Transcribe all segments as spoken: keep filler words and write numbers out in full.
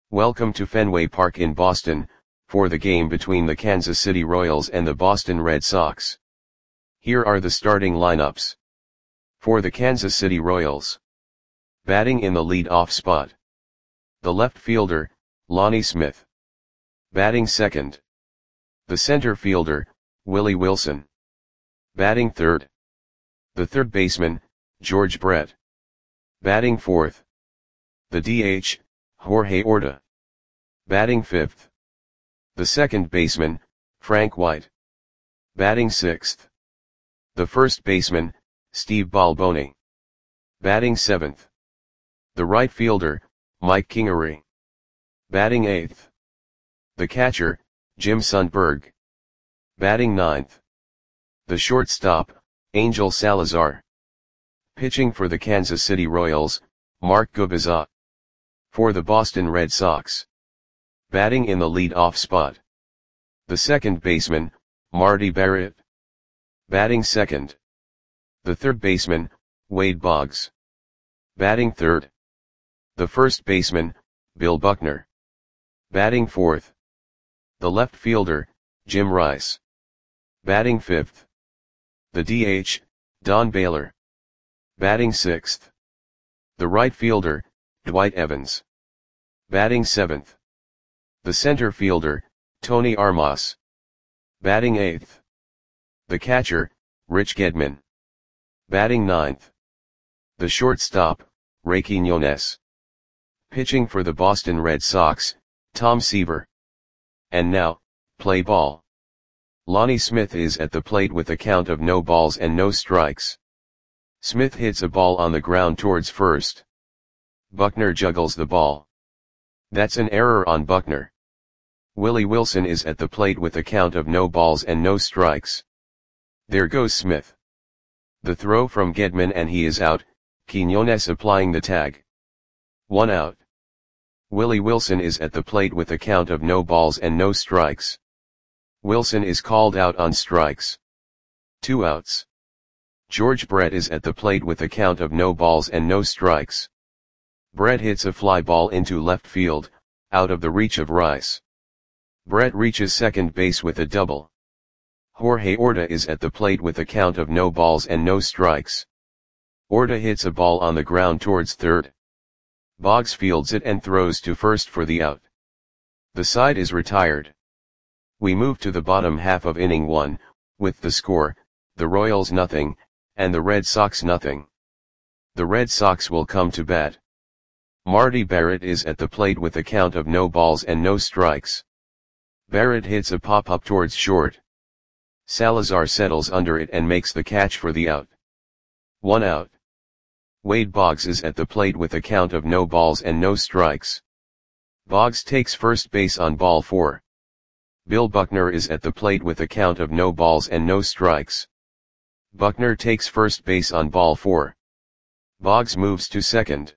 Welcome to Fenway Park in Boston, for the game between the Kansas City Royals and the Boston Red Sox. Here are the starting lineups. For the Kansas City Royals. Batting in the lead-off spot. The left fielder, Lonnie Smith. Batting second. The center fielder, Willie Wilson. Batting third. The third baseman, George Brett. Batting fourth. The D H, Jorge Orta. Batting fifth. The second baseman, Frank White. Batting sixth. The first baseman, Steve Balboni. Batting seventh. The right fielder, Mike Kingery. Batting eighth. The catcher, Jim Sundberg. Batting ninth. The shortstop, Angel Salazar. Pitching for the Kansas City Royals, Mark Gubicza. For the Boston Red Sox. Batting in the lead-off spot. The second baseman, Marty Barrett. Batting second. The third baseman, Wade Boggs. Batting third. The first baseman, Bill Buckner. Batting fourth. The left fielder, Jim Rice. Batting fifth. The D H, Don Baylor. Batting sixth. The right fielder, Dwight Evans. Batting seventh. The center fielder, Tony Armas. Batting eighth. The catcher, Rich Gedman. Batting ninth. The shortstop, Ray Quiñones. Pitching for the Boston Red Sox, Tom Seaver. And now, play ball. Lonnie Smith is at the plate with a count of no balls and no strikes. Smith hits a ball on the ground towards first. Buckner juggles the ball. That's an error on Buckner. Willie Wilson is at the plate with a count of no balls and no strikes. There goes Smith. The throw from Gedman and he is out, Quiñones applying the tag. One out. Willie Wilson is at the plate with a count of no balls and no strikes. Wilson is called out on strikes. Two outs. George Brett is at the plate with a count of no balls and no strikes. Brett hits a fly ball into left field, out of the reach of Rice. Brett reaches second base with a double. Jorge Orta is at the plate with a count of no balls and no strikes. Orta hits a ball on the ground towards third. Boggs fields it and throws to first for the out. The side is retired. We move to the bottom half of inning one, with the score, the Royals nothing, and the Red Sox nothing. The Red Sox will come to bat. Marty Barrett is at the plate with a count of no balls and no strikes. Barrett hits a pop-up towards short. Salazar settles under it and makes the catch for the out. One out. Wade Boggs is at the plate with a count of no balls and no strikes. Boggs takes first base on ball four. Bill Buckner is at the plate with a count of no balls and no strikes. Buckner takes first base on ball four. Boggs moves to second.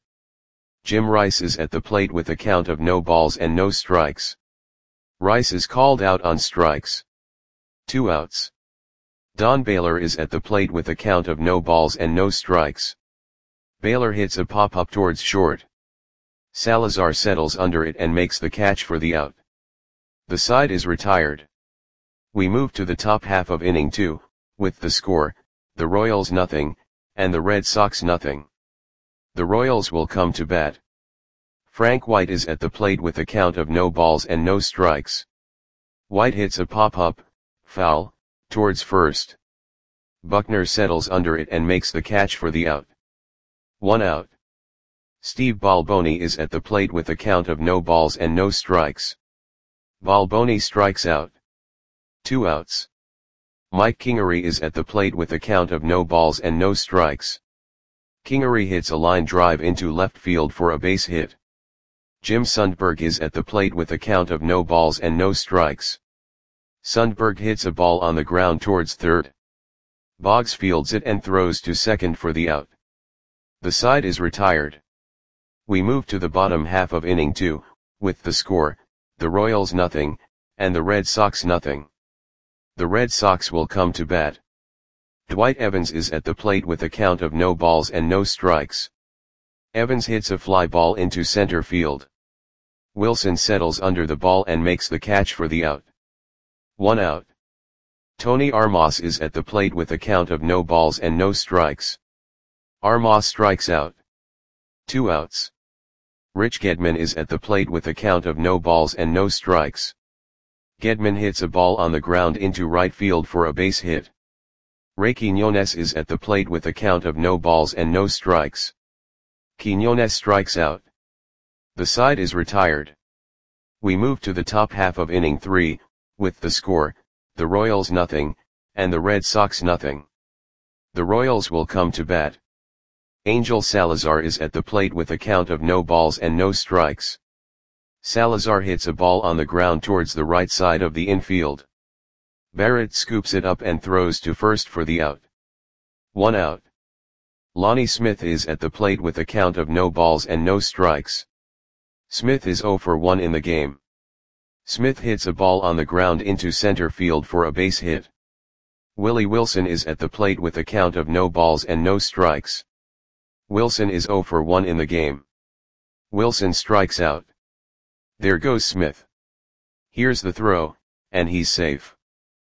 Jim Rice is at the plate with a count of no balls and no strikes. Rice is called out on strikes. Two outs. Don Baylor is at the plate with a count of no balls and no strikes. Baylor hits a pop-up towards short. Salazar settles under it and makes the catch for the out. The side is retired. We move to the top half of inning two, with the score, the Royals nothing, and the Red Sox nothing. The Royals will come to bat. Frank White is at the plate with a count of no balls and no strikes. White hits a pop-up, foul, towards first. Buckner settles under it and makes the catch for the out. One out. Steve Balboni is at the plate with a count of no balls and no strikes. Balboni strikes out. Two outs. Mike Kingery is at the plate with a count of no balls and no strikes. Kingery hits a line drive into left field for a base hit. Jim Sundberg is at the plate with a count of no balls and no strikes. Sundberg hits a ball on the ground towards third. Boggs fields it and throws to second for the out. The side is retired. We move to the bottom half of inning two, with the score, the Royals nothing, and the Red Sox nothing. The Red Sox will come to bat. Dwight Evans is at the plate with a count of no balls and no strikes. Evans hits a fly ball into center field. Wilson settles under the ball and makes the catch for the out. One out. Tony Armas is at the plate with a count of no balls and no strikes. Armas strikes out. Two outs. Rich Gedman is at the plate with a count of no balls and no strikes. Gedman hits a ball on the ground into right field for a base hit. Ray Quiñones is at the plate with a count of no balls and no strikes. Quiñones strikes out. The side is retired. We move to the top half of inning three, with the score, the Royals nothing, and the Red Sox nothing. The Royals will come to bat. Angel Salazar is at the plate with a count of no balls and no strikes. Salazar hits a ball on the ground towards the right side of the infield. Barrett scoops it up and throws to first for the out. One out. Lonnie Smith is at the plate with a count of no balls and no strikes. Smith is oh for one in the game. Smith hits a ball on the ground into center field for a base hit. Willie Wilson is at the plate with a count of no balls and no strikes. Wilson is oh for one in the game. Wilson strikes out. There goes Smith. Here's the throw, and he's safe.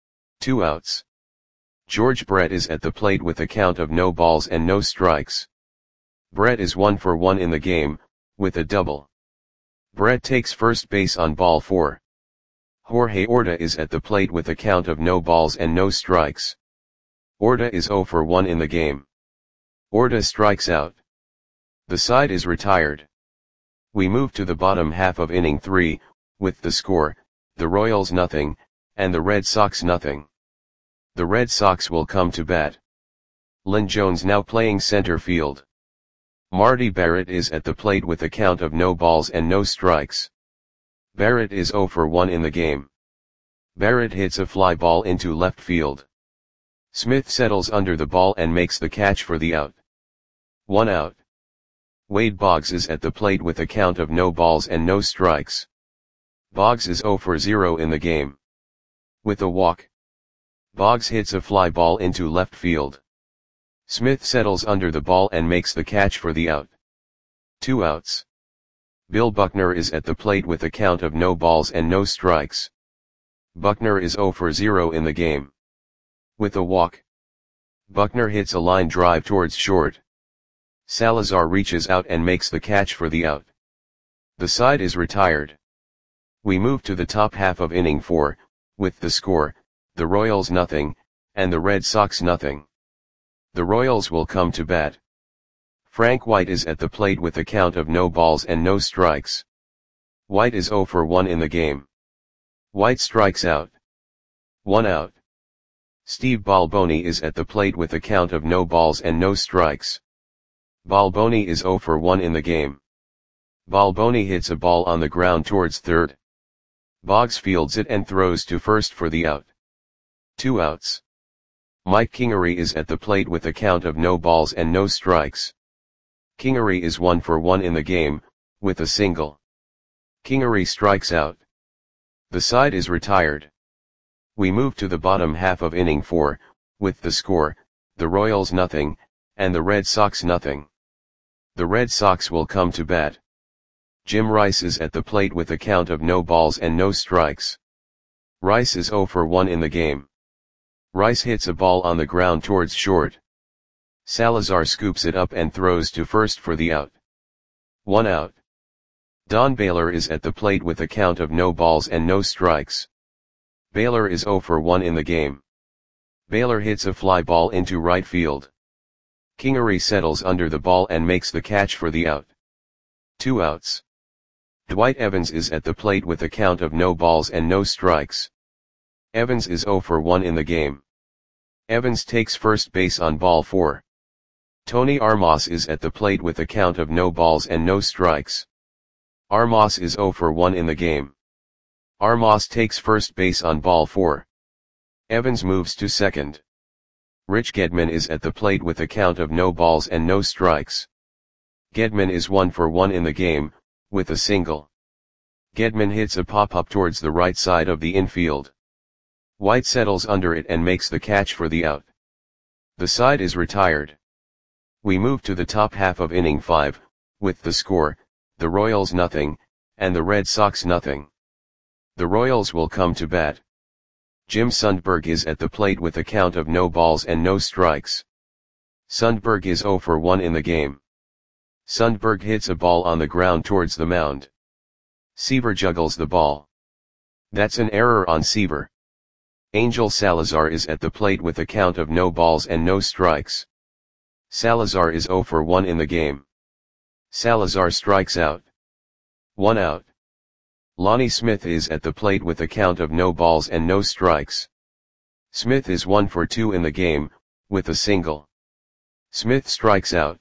Two outs. George Brett is at the plate with a count of no balls and no strikes. Brett is one for one in the game, with a double. Brett takes first base on ball four. Jorge Orta is at the plate with a count of no balls and no strikes. Orta is oh for one in the game. Orta strikes out. The side is retired. We move to the bottom half of inning three, with the score, the Royals nothing, and the Red Sox nothing. The Red Sox will come to bat. Lynn Jones now playing center field. Marty Barrett is at the plate with a count of no balls and no strikes. Barrett is oh for one in the game. Barrett hits a fly ball into left field. Smith settles under the ball and makes the catch for the out. One out. Wade Boggs is at the plate with a count of no balls and no strikes. Boggs is oh for zero in the game. With a walk. Boggs hits a fly ball into left field. Smith settles under the ball and makes the catch for the out. Two outs. Bill Buckner is at the plate with a count of no balls and no strikes. Buckner is oh for zero in the game. With a walk. Buckner hits a line drive towards short. Salazar reaches out and makes the catch for the out. The side is retired. We move to the top half of inning four, with the score, the Royals nothing, and the Red Sox nothing. The Royals will come to bat. Frank White is at the plate with a count of no balls and no strikes. White is oh for one in the game. White strikes out. One out. Steve Balboni is at the plate with a count of no balls and no strikes. Balboni is oh for one in the game. Balboni hits a ball on the ground towards third. Boggs fields it and throws to first for the out. Two outs. Mike Kingery is at the plate with a count of no balls and no strikes. Kingery is one for one in the game, with a single. Kingery strikes out. The side is retired. We move to the bottom half of inning four, with the score, the Royals nothing, and the Red Sox nothing. The Red Sox will come to bat. Jim Rice is at the plate with a count of no balls and no strikes. Rice is oh for one in the game. Rice hits a ball on the ground towards short. Salazar scoops it up and throws to first for the out. One out. Don Baylor is at the plate with a count of no balls and no strikes. Baylor is oh for one in the game. Baylor hits a fly ball into right field. Kingery settles under the ball and makes the catch for the out. Two outs. Dwight Evans is at the plate with a count of no balls and no strikes. Evans is oh for one in the game. Evans takes first base on ball four. Tony Armas is at the plate with a count of no balls and no strikes. Armas is oh for one in the game. Armas takes first base on ball four. Evans moves to second. Rich Gedman is at the plate with a count of no balls and no strikes. Gedman is one for one in the game, with a single. Gedman hits a pop-up towards the right side of the infield. White settles under it and makes the catch for the out. The side is retired. We move to the top half of inning five, with the score, the Royals nothing, and the Red Sox nothing. The Royals will come to bat. Jim Sundberg is at the plate with a count of no balls and no strikes. Sundberg is oh for one in the game. Sundberg hits a ball on the ground towards the mound. Seaver juggles the ball. That's an error on Seaver. Angel Salazar is at the plate with a count of no balls and no strikes. Salazar is oh for one in the game. Salazar strikes out. One out. Lonnie Smith is at the plate with a count of no balls and no strikes. Smith is one for two in the game, with a single. Smith strikes out.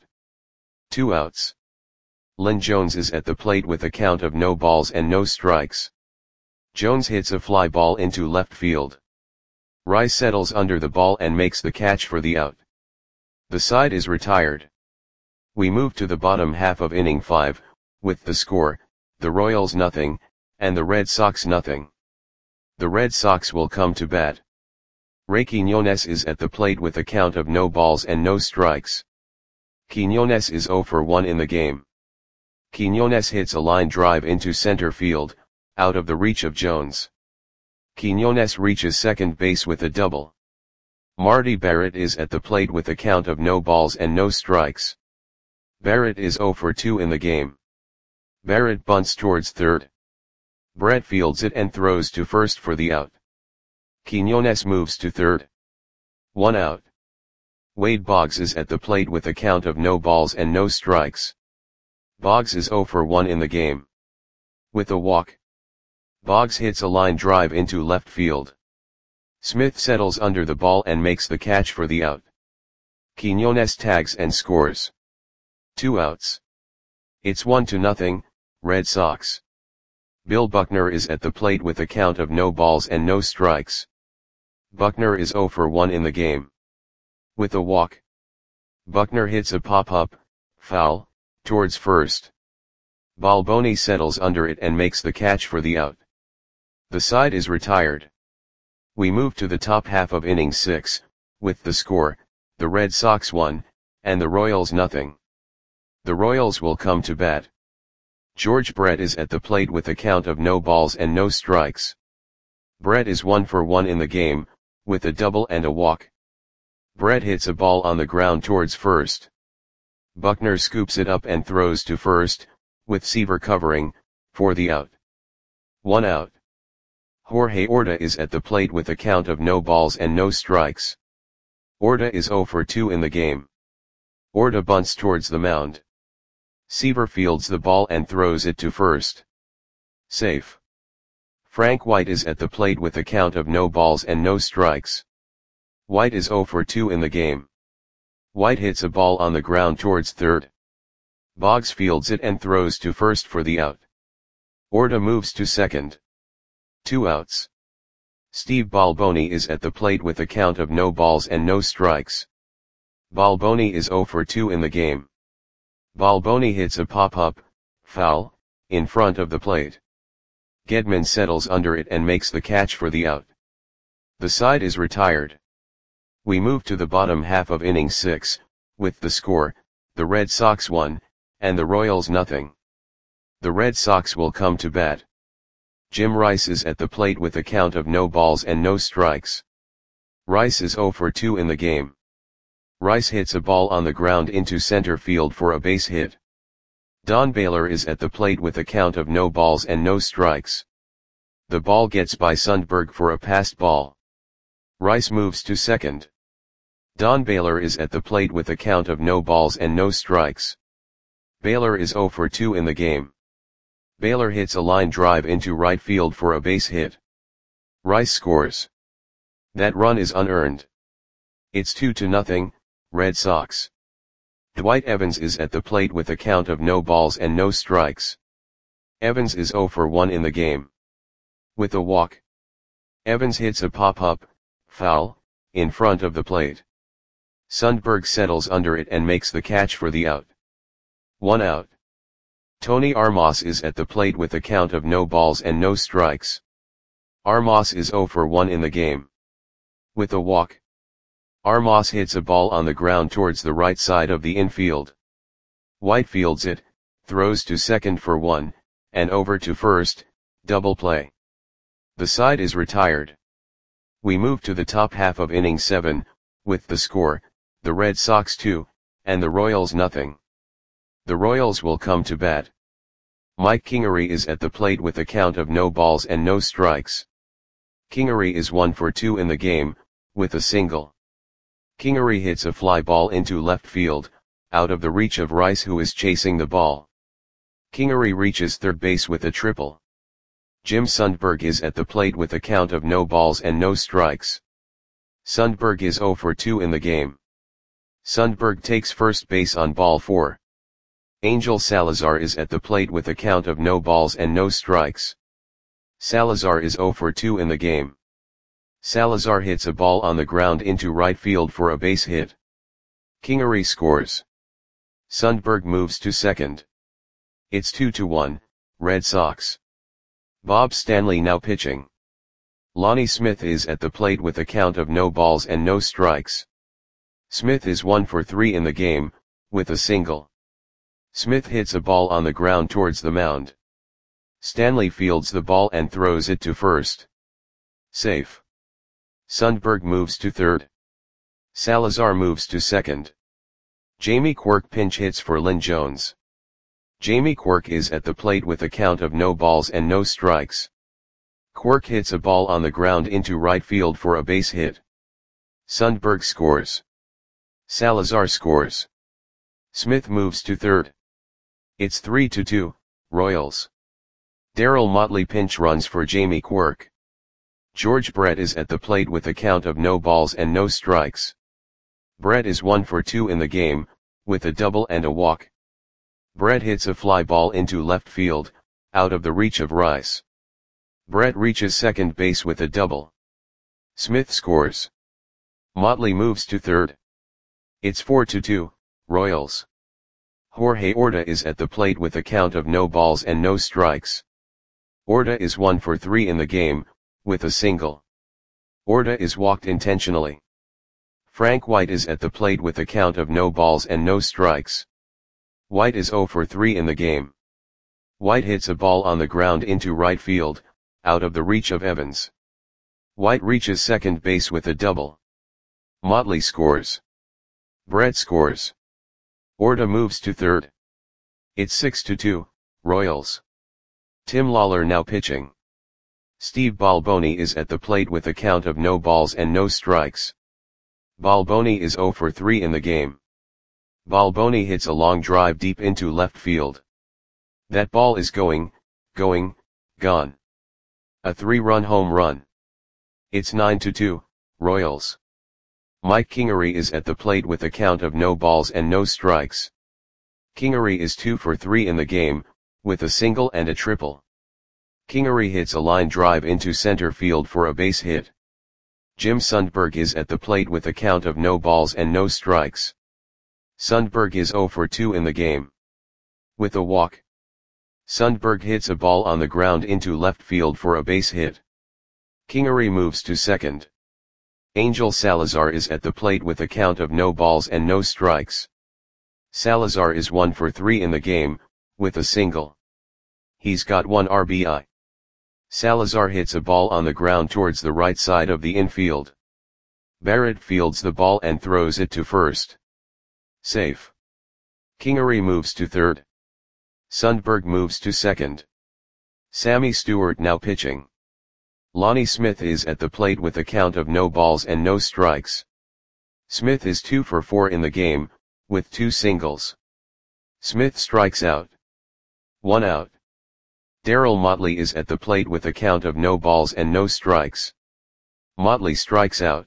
Two outs. Lynn Jones is at the plate with a count of no balls and no strikes. Jones hits a fly ball into left field. Rice settles under the ball and makes the catch for the out. The side is retired. We move to the bottom half of inning five, with the score, the Royals nothing, and the Red Sox nothing. The Red Sox will come to bat. Ray Quiñones is at the plate with a count of no balls and no strikes. Quiñones is oh for one in the game. Quiñones hits a line drive into center field, out of the reach of Jones. Quiñones reaches second base with a double. Marty Barrett is at the plate with a count of no balls and no strikes. Barrett is oh for two in the game. Barrett bunts towards third. Brett fields it and throws to first for the out. Quiñones moves to third. One out. Wade Boggs is at the plate with a count of no balls and no strikes. Boggs is oh for one in the game. With a walk. Boggs hits a line drive into left field. Smith settles under the ball and makes the catch for the out. Quiñones tags and scores. Two outs. It's one to nothing, Red Sox. Bill Buckner is at the plate with a count of no balls and no strikes. Buckner is oh for one in the game. With a walk. Buckner hits a pop-up, foul, towards first. Balboni settles under it and makes the catch for the out. The side is retired. We move to the top half of inning six, with the score, the Red Sox one, and the Royals nothing. The Royals will come to bat. George Brett is at the plate with a count of no balls and no strikes. Brett is one for one in the game, with a double and a walk. Brett hits a ball on the ground towards first. Buckner scoops it up and throws to first, with Seaver covering, for the out. One out. Jorge Orta is at the plate with a count of no balls and no strikes. Orta is oh for two in the game. Orta bunts towards the mound. Seaver fields the ball and throws it to first. Safe. Frank White is at the plate with a count of no balls and no strikes. White is oh for two in the game. White hits a ball on the ground towards third. Boggs fields it and throws to first for the out. Orta moves to second. Two outs. Steve Balboni is at the plate with a count of no balls and no strikes. Balboni is oh for two in the game. Balboni hits a pop-up, foul, in front of the plate. Gedman settles under it and makes the catch for the out. The side is retired. We move to the bottom half of inning six, with the score, the Red Sox one, and the Royals nothing. The Red Sox will come to bat. Jim Rice is at the plate with a count of no balls and no strikes. Rice is oh for two in the game. Rice hits a ball on the ground into center field for a base hit. Don Baylor is at the plate with a count of no balls and no strikes. The ball gets by Sundberg for a passed ball. Rice moves to second. Don Baylor is at the plate with a count of no balls and no strikes. Baylor is oh for two in the game. Baylor hits a line drive into right field for a base hit. Rice scores. That run is unearned. It's two to nothing, Red Sox. Dwight Evans is at the plate with a count of no balls and no strikes. Evans is oh for one in the game. With a walk. Evans hits a pop-up, foul, in front of the plate. Sundberg settles under it and makes the catch for the out. One out. Tony Armas is at the plate with a count of no balls and no strikes. Armas is oh for one in the game. With a walk. Armas hits a ball on the ground towards the right side of the infield. White fields it, throws to second for one, and over to first, double play. The side is retired. We move to the top half of inning seven, with the score, the Red Sox two, and the Royals nothing. The Royals will come to bat. Mike Kingery is at the plate with a count of no balls and no strikes. Kingery is one for two in the game, with a single. Kingery hits a fly ball into left field, out of the reach of Rice, who is chasing the ball. Kingery reaches third base with a triple. Jim Sundberg is at the plate with a count of no balls and no strikes. Sundberg is zero for two in the game. Sundberg takes first base on ball four. Angel Salazar is at the plate with a count of no balls and no strikes. Salazar is zero for two in the game. Salazar hits a ball on the ground into right field for a base hit. Kingery scores. Sundberg moves to second. It's two to one, Red Sox. Bob Stanley now pitching. Lonnie Smith is at the plate with a count of no balls and no strikes. Smith is one for three in the game, with a single. Smith hits a ball on the ground towards the mound. Stanley fields the ball and throws it to first. Safe. Sundberg moves to third. Salazar moves to second. Jamie Quirk pinch hits for Lynn Jones. Jamie Quirk is at the plate with a count of no balls and no strikes. Quirk hits a ball on the ground into right field for a base hit. Sundberg scores. Salazar scores. Smith moves to third. It's three to two, Royals. Darryl Motley pinch runs for Jamie Quirk. George Brett is at the plate with a count of no balls and no strikes. Brett is one for two in the game, with a double and a walk. Brett hits a fly ball into left field, out of the reach of Rice. Brett reaches second base with a double. Smith scores. Motley moves to third. It's four to two, Royals. Jorge Orta is at the plate with a count of no balls and no strikes. Orta is one for three in the game, with a single. Orta is walked intentionally. Frank White is at the plate with a count of no balls and no strikes. White is zero for three in the game. White hits a ball on the ground into right field, out of the reach of Evans. White reaches second base with a double. Motley scores. Brett scores. Orta moves to third. It's six to two, Royals. Tim Lawler now pitching. Steve Balboni is at the plate with a count of no balls and no strikes. Balboni is zero for three in the game. Balboni hits a long drive deep into left field. That ball is going, going, gone. A three-run home run. It's nine to two, Royals. Mike Kingery is at the plate with a count of no balls and no strikes. Kingery is two for three in the game, with a single and a triple. Kingery hits a line drive into center field for a base hit. Jim Sundberg is at the plate with a count of no balls and no strikes. Sundberg is zero for two in the game. With a walk. Sundberg hits a ball on the ground into left field for a base hit. Kingery moves to second. Angel Salazar is at the plate with a count of no balls and no strikes. Salazar is one for three in the game, with a single. He's got one R B I. Salazar hits a ball on the ground towards the right side of the infield. Barrett fields the ball and throws it to first. Safe. Kingery moves to third. Sundberg moves to second. Sammy Stewart now pitching. Lonnie Smith is at the plate with a count of no balls and no strikes. Smith is two for four in the game, with two singles. Smith strikes out. One out. Darryl Motley is at the plate with a count of no balls and no strikes. Motley strikes out.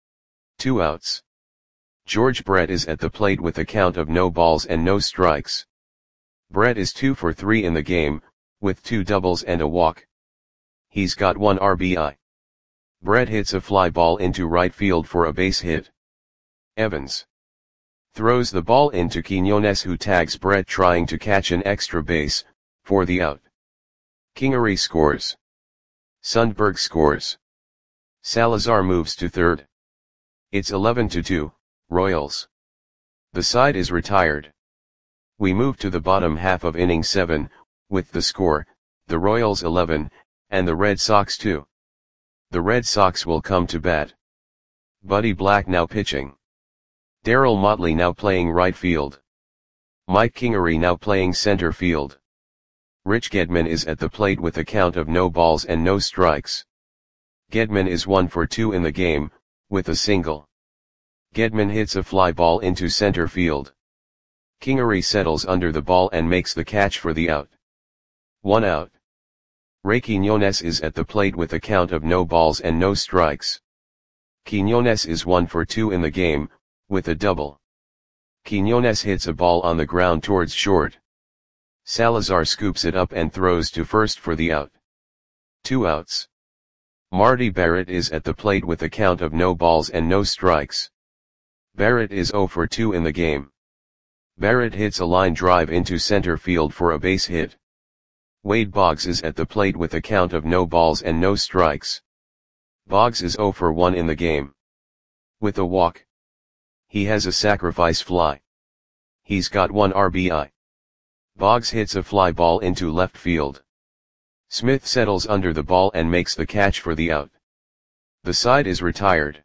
Two outs. George Brett is at the plate with a count of no balls and no strikes. Brett is two for three in the game, with two doubles and a walk. He's got one R B I. Brett hits a fly ball into right field for a base hit. Evans throws the ball into Quiñones, who tags Brett trying to catch an extra base, for the out. Kingery scores. Sundberg scores. Salazar moves to third. It's eleven to two, Royals. The side is retired. We move to the bottom half of inning seven, with the score, the Royals eleven, and the Red Sox two. The Red Sox will come to bat. Buddy Black now pitching. Darryl Motley now playing right field. Mike Kingery now playing center field. Rich Gedman is at the plate with a count of no balls and no strikes. Gedman is one for two in the game, with a single. Gedman hits a fly ball into center field. Kingery settles under the ball and makes the catch for the out. One out. Ray Quiñones is at the plate with a count of no balls and no strikes. Quiñones is one for two in the game, with a double. Quiñones hits a ball on the ground towards short. Salazar scoops it up and throws to first for the out. Two outs. Marty Barrett is at the plate with a count of no balls and no strikes. Barrett is zero for two in the game. Barrett hits a line drive into center field for a base hit. Wade Boggs is at the plate with a count of no balls and no strikes. Boggs is zero for one in the game. With a walk. He has a sacrifice fly. He's got one R B I. Boggs hits a fly ball into left field. Smith settles under the ball and makes the catch for the out. The side is retired.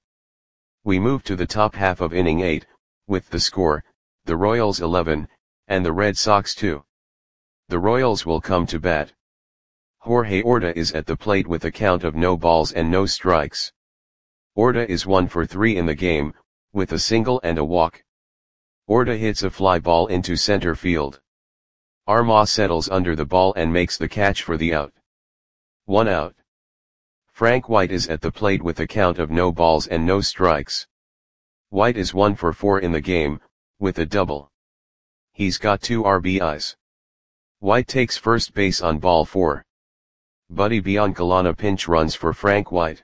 We move to the top half of inning eight, with the score, the Royals eleven, and the Red Sox two. The Royals will come to bat. Jorge Orta is at the plate with a count of no balls and no strikes. Orta is one for three in the game, with a single and a walk. Orta hits a fly ball into center field. Armah settles under the ball and makes the catch for the out. One out. Frank White is at the plate with a count of no balls and no strikes. White is one for four in the game, with a double. He's got two R B Is. White takes first base on ball four. Buddy Biancalana pinch runs for Frank White.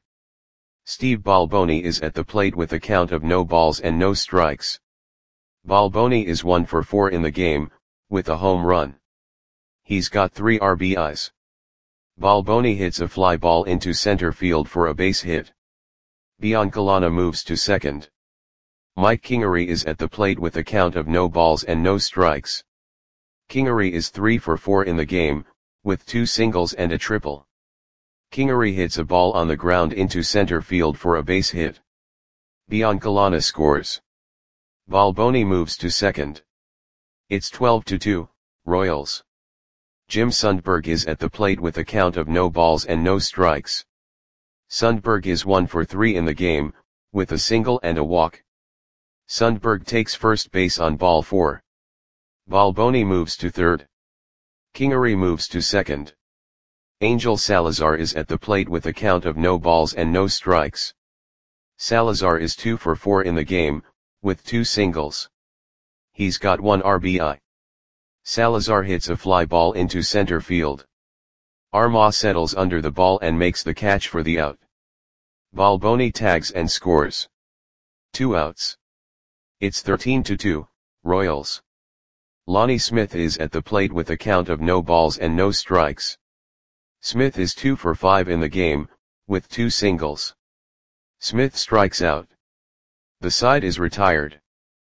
Steve Balboni is at the plate with a count of no balls and no strikes. Balboni is one for four in the game, with a home run. He's got three R B Is. Balboni hits a fly ball into center field for a base hit. Biancalana moves to second. Mike Kingery is at the plate with a count of no balls and no strikes. Kingery is three for four in the game, with two singles and a triple. Kingery hits a ball on the ground into center field for a base hit. Biancalana scores. Balboni moves to second. It's twelve to two, Royals. Jim Sundberg is at the plate with a count of no balls and no strikes. Sundberg is one for three in the game, with a single and a walk. Sundberg takes first base on ball four. Balboni moves to third. Kingery moves to second. Angel Salazar is at the plate with a count of no balls and no strikes. Salazar is two for four in the game, with two singles. He's got one R B I. Salazar hits a fly ball into center field. Armah settles under the ball and makes the catch for the out. Balboni tags and scores. Two outs. It's thirteen to two, Royals. Lonnie Smith is at the plate with a count of no balls and no strikes. Smith is two for five in the game, with two singles. Smith strikes out. The side is retired.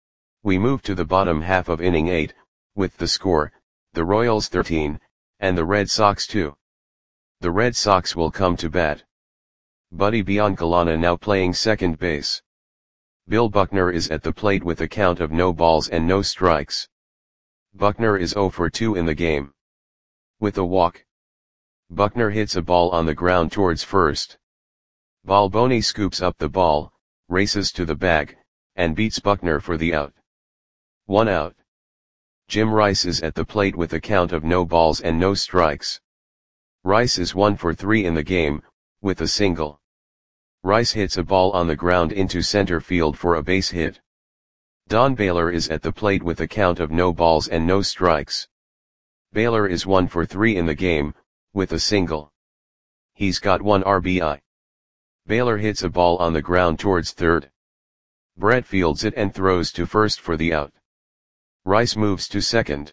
We move to the bottom half of inning eight, with the score, the Royals thirteen, and the Red Sox two. The Red Sox will come to bat. Buddy Biancalana now playing second base. Bill Buckner is at the plate with a count of no balls and no strikes. Buckner is zero for two in the game. With a walk. Buckner hits a ball on the ground towards first. Balboni scoops up the ball, races to the bag, and beats Buckner for the out. One out. Jim Rice is at the plate with a count of no balls and no strikes. Rice is one for three in the game, with a single. Rice hits a ball on the ground into center field for a base hit. Don Baylor is at the plate with a count of no balls and no strikes. Baylor is one for three in the game, with a single. He's got one R B I. Baylor hits a ball on the ground towards third. Brett fields it and throws to first for the out. Rice moves to second.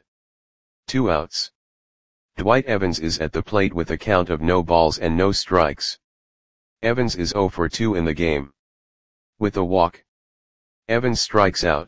Two outs. Dwight Evans is at the plate with a count of no balls and no strikes. Evans is zero for two in the game. With a walk. Evans strikes out.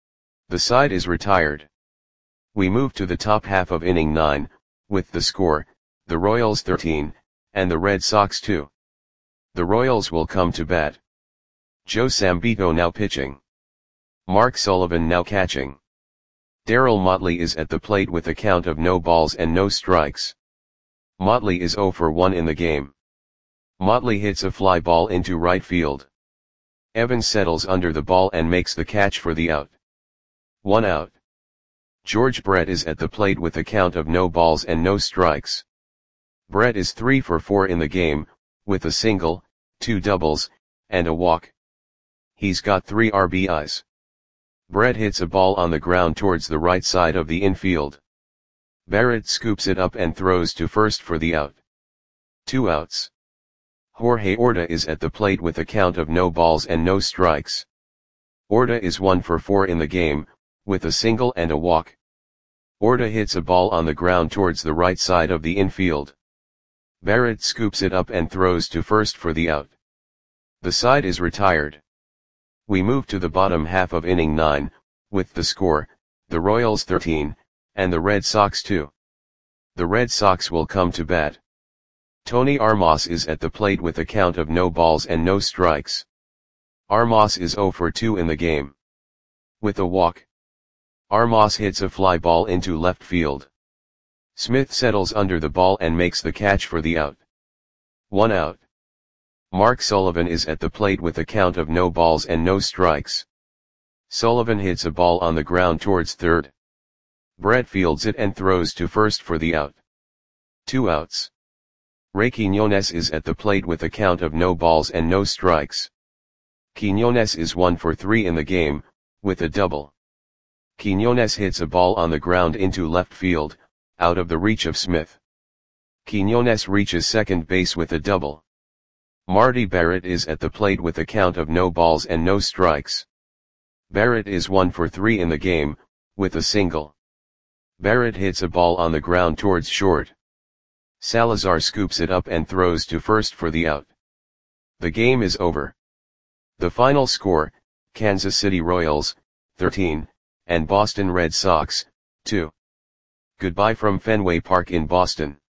The side is retired. We move to the top half of inning nine, with the score, the Royals thirteen, and the Red Sox two. The Royals will come to bat. Joe Sambito now pitching. Mark Sullivan now catching. Darryl Motley is at the plate with a count of no balls and no strikes. Motley is zero for one in the game. Motley hits a fly ball into right field. Evans settles under the ball and makes the catch for the out. One out. George Brett is at the plate with a count of no balls and no strikes. Brett is three for four in the game, with a single, two doubles, and a walk. He's got three R B Is. Brett hits a ball on the ground towards the right side of the infield. Barrett scoops it up and throws to first for the out. Two outs. Jorge Orta is at the plate with a count of no balls and no strikes. Orta is one for four in the game, with a single and a walk. Orta hits a ball on the ground towards the right side of the infield. Barrett scoops it up and throws to first for the out. The side is retired. We move to the bottom half of inning nine, with the score, the Royals thirteen, and the Red Sox two. The Red Sox will come to bat. Tony Armas is at the plate with a count of no balls and no strikes. Armas is zero for two in the game. With a walk. Armas hits a fly ball into left field. Smith settles under the ball and makes the catch for the out. One out. Mark Sullivan is at the plate with a count of no balls and no strikes. Sullivan hits a ball on the ground towards third. Brett fields it and throws to first for the out. Two outs. Ray Quiñones is at the plate with a count of no balls and no strikes. Quiñones is one for three in the game, with a double. Quiñones hits a ball on the ground into left field, out of the reach of Smith. Quiñones reaches second base with a double. Marty Barrett is at the plate with a count of no balls and no strikes. Barrett is one for three in the game, with a single. Barrett hits a ball on the ground towards short. Salazar scoops it up and throws to first for the out. The game is over. The final score, Kansas City Royals, thirteen, and Boston Red Sox, two. Goodbye from Fenway Park in Boston.